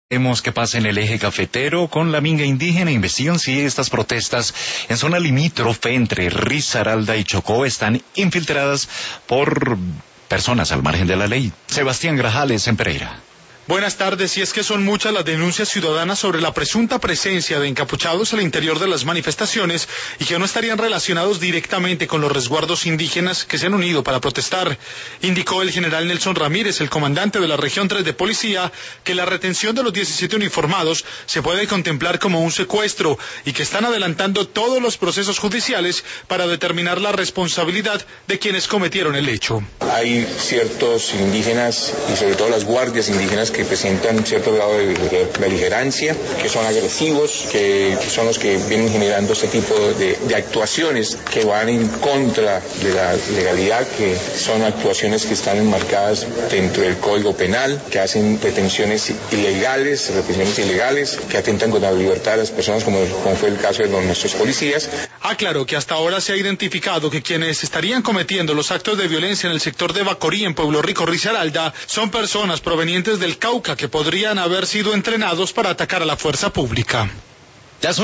Vemos qué pasa en el eje cafetero con la minga indígena. Investigan si estas protestas en zona limítrofe entre Risaralda y Chocó están infiltradas por personas al margen de la ley. Sebastián Grajales en Pereira. Buenas tardes. Y es que son muchas las denuncias ciudadanas sobre la presunta presencia de encapuchados al interior de las manifestaciones y que no estarían relacionados directamente con los resguardos indígenas que se han unido para protestar. Indicó el general Nelson Ramírez, el comandante de la región 3 de policía, que la retención de los 17 uniformados se puede contemplar como un secuestro y que están adelantando todos los procesos judiciales para determinar la responsabilidad de quienes cometieron el hecho. Hay ciertos indígenas y sobre todo las guardias indígenas que presentan cierto grado de beligerancia, que son agresivos, que son los que vienen generando este tipo de actuaciones que van en contra de la legalidad, que son actuaciones que están enmarcadas dentro del Código Penal, que hacen retenciones ilegales, que atentan contra la libertad de las personas, como fue el caso de nuestros policías. Aclaró que hasta ahora se ha identificado que quienes estarían cometiendo los actos de violencia en el sector de Bacorí, en Pueblo Rico, Risaralda, son personas provenientes del Cauca que podrían haber sido entrenados para atacar a la fuerza pública.